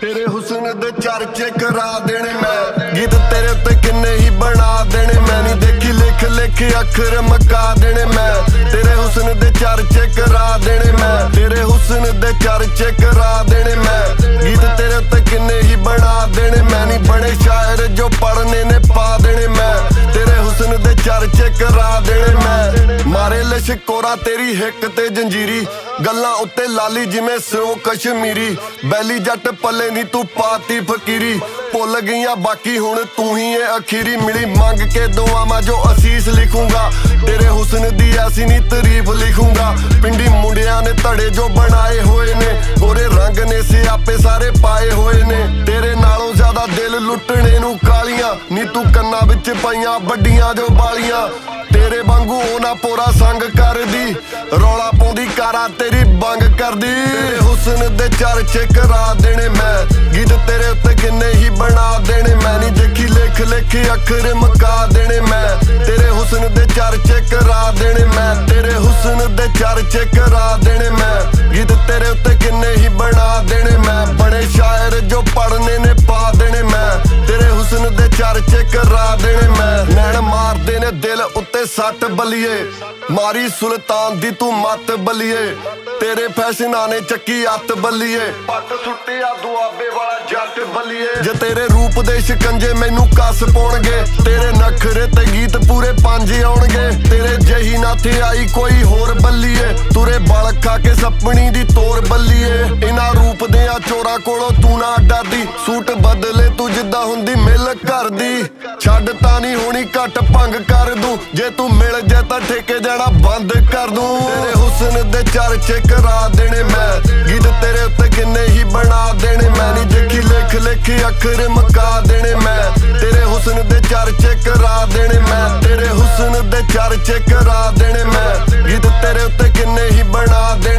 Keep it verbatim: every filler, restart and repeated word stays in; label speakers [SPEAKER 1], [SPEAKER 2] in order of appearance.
[SPEAKER 1] तेरे हुस्न दे चर्चे करा देने मैं, गीत तेरे उत्ते किन्ने ही बना देने मैं, नहीं देखी लिख लिख अखर मका देने मैं, तेरे हुस्न दे चर्चे करा देने मैं, तेरे हुस्न दे चर्चे करा देने मैं, गीत तेरे उत्ते किन्ने ही बना देने मैं, नहीं बने शायर जो पढ़ने ने पा देने मैं, तेरे हुस्न दे चर्चे करा देने मैं। मारे लिशकोरा तेरी हिक ते जंजीरी, गल्लां उत्ते लाली जिवें सिरों कश्मीरी, बैली जट पल्ले नी तू पाती फकीरी, भुल गईयां बाकी हुण तू ही है अखीरी, मिली मंग के दुआ मैं जो असीस लिखूंगा, तेरे हुस्न दी ऐसी नी तारीफ लिखूंगा, पिंडी मुंडियां ने धड़े जो बनाए हुए ने, गोरे रंग ने सियापे सारे पाए हुए ने, तेरे नालों ज्यादा दिल लुटने नू कालियां, नी तू कन्ना विच पाइयां बड्डियां जो बालियां, तेरे वांगू ओना पोरा संग कर दी, रौला पाउंदी कारा तेरी बंग कर दी, तेरे हुस्न दे चर्चे करा देने मैं, गीत तेरे उत्ते किन्ने ही बना देने मैं, नहीं देखी लिख लिख अखर मका देने मैं, तेरे हुस्न दे चर्चे करा देने मैं, तेरे हुस्न दे चर्चे करा देने मैं, गीत तेरे उत्ते किन्ने ही बना देने मैं, बड़े शायर जो पढ़ने ने पा देने मैं, तेरे हुस्न दे चर्चे करा देने मैं, नैन मारदे ने दिल उत्ते सट बलिए, मारी सुल्तान दी तू मत बलिए, तेरे फैशना ने चक्की अत बलिए, पट सुट्टिया दुआबे वाला जट बलिए, जे तेरे रूप दे शिकंजे मैनू कस पाउणगे, तेरे नखरे ते गीत पूरे पंज आउणगे, तेरे जही ना थे आई कोई होर बलिए, तुरे बल खा के सपनी दी तोर बलिए, इना रूप दियां चोरां कोलों तू ना डरदी, सूट बदले तू जिद्दां हुंदी मिल करदी, छड्ड तां नहीं होनी घट भंग कर दूं, जे तू मिल जाए तां ठेके जाना बंद कर दूं, तेरे हुस्न दे चर्चे करा देने मैं, गीत तेरे उत्ते किन्ने ही बना देने मैं, नहीं देखी लिख लिख अखर मका देने मैं, तेरे हुस्न दे चर्चे करा देने मैं, तेरे हुस्न दे चर्चे करा देने मैं, गीत तेरे उत्ते किन्ने ही बना देने